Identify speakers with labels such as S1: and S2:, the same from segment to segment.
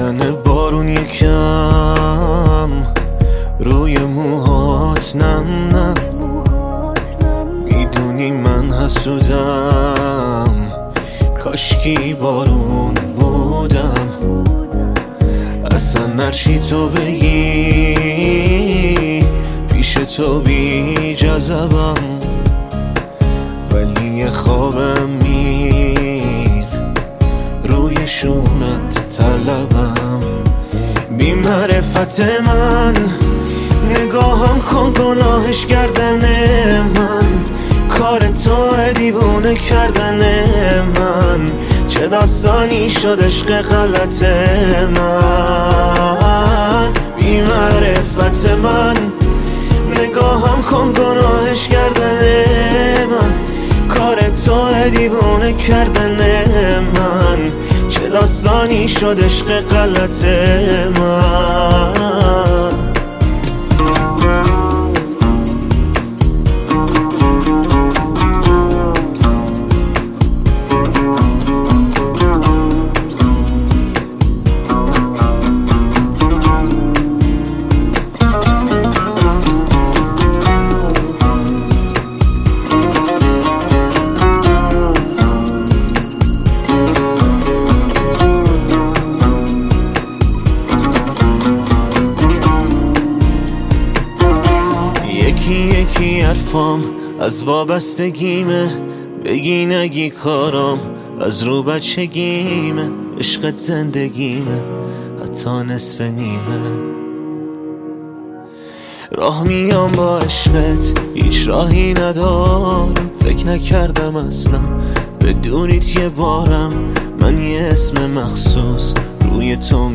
S1: میزنه بارون یکم روی موهات نم نم. میدونی من حسودم، کاشکی بارون بودم. اصلا هرچی تو بگی پیش تو بی جذبم، ولی یه خوابم میر روی شونت طلبم. بی معرفت من نگاهم کن، گناهش کردن من، کار تو دیوونه کردن من. چه داستانی شد عشق غلط من؟ بی معرفت من نگاهم کن، گناهش کردن من، کار تو دیوونه کردن من. چه داستانی شد عشق غلط من؟ یکی حرفام از وابستگیمه، بگی نگی کارام از رو بچگیمه. عشقت زندگیمه حتی نصف نیمه. راه میام با عشقت هیچ راهی ندارم، فکر نکردم اصلا بدونیت یه بارم من یه اسم مخصوص روی تو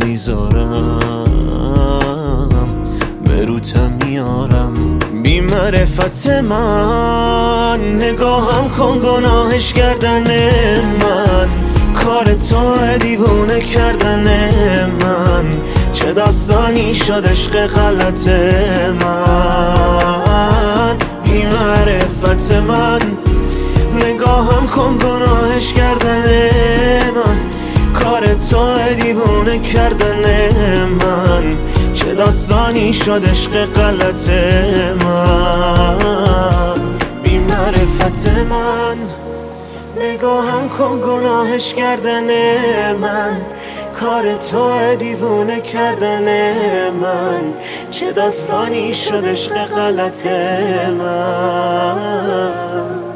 S1: میذارم، به روتم میارم. بی معرفت من نگاهم کن، گناهش کردن من، کار تو دیوونه کردن من. چه داستانی شد عشق غلط من؟ بی معرفت من نگاهم کن، گناهش کردن من، کار تو دیوونه کردن من. چه داستانی شد عشق غلط من؟ بی معرفت من نگاهم کن، گناهش کردن من، کار تو دیوونه کردن من. چه داستانی شد عشق غلط من؟